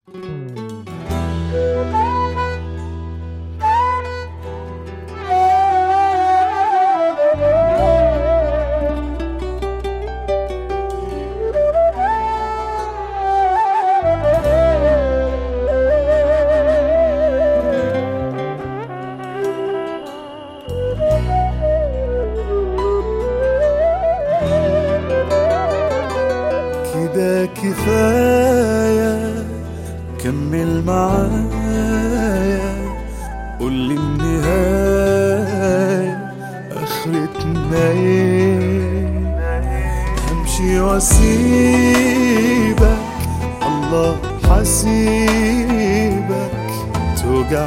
كده كفاية، كمل معايا، قولي النهاية آخرتنا ايه. همشي واسيبك، الله حسيبك، توجع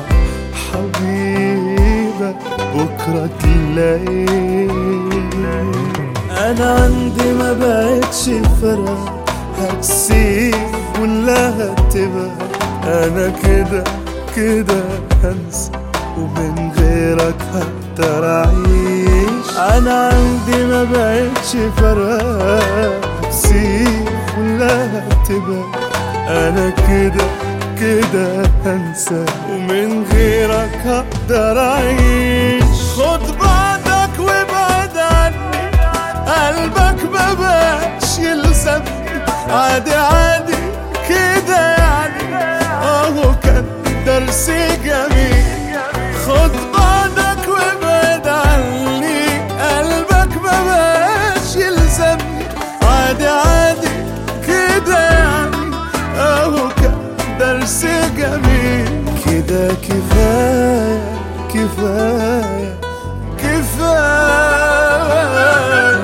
حبيبك بكرة تلاقيه. أنا عندي ما بقتش فرق، هتسيب ولا هتبقى، أنا كده كده هنسى ومن غيرك هقدر أعيش. أنا عندي ما بقتش فرق، هتسيب ولا هتبقى، أنا كده كده هنسى ومن غيرك هقدر أعيش. خد بعضك وابعد عني، قلبك مبقاش يلزمني، عادي عادي كده يعني، اهو كان درس جميل. خد بعضك وابعد عني، قلبك مبقاش يلزمني، عادي عادي كده يعني، اهو كان درس جميل. كده كفاية كفاية كفاية.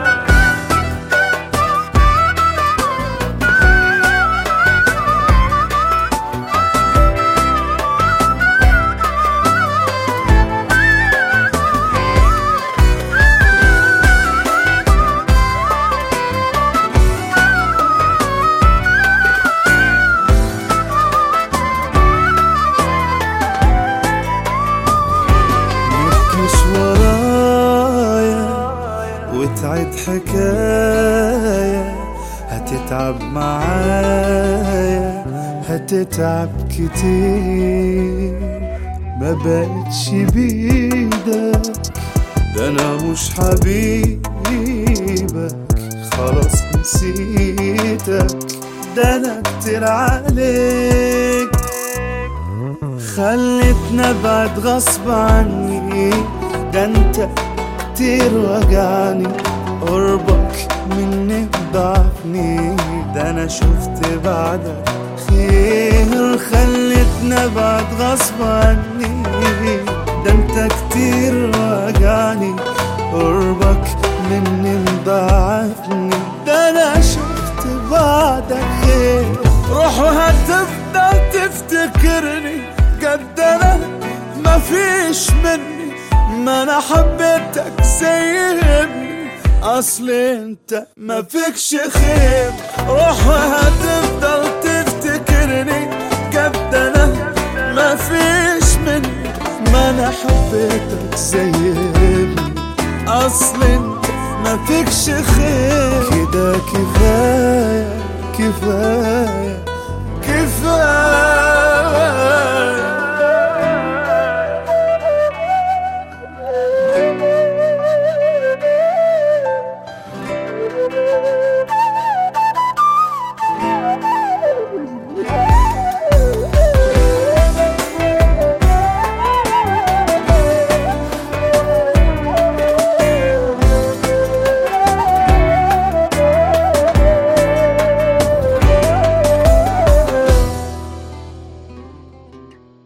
وتعيد حكاية، هتتعب معايا، هتتعب كتير، ما بقتش بيدك، ده انا مش حبيبك، خلاص نسيتك، ده انا كتير عليك، خليتنا ابعد غصب عني، ده انت كتير وجعني، قربك مني ضعفني، ده انا شفت بعدك خير، خليتنا ابعد غصب عني، ده انت كتير وجعني، قربك مني مضاعفني، ده انا شفت بعدك خير. روح وهتفضل تفتكرني، قد انا مفيش مني، ما انا حبيتك زي ابني، اصل انت ما فيكش خير. روح وهتفضل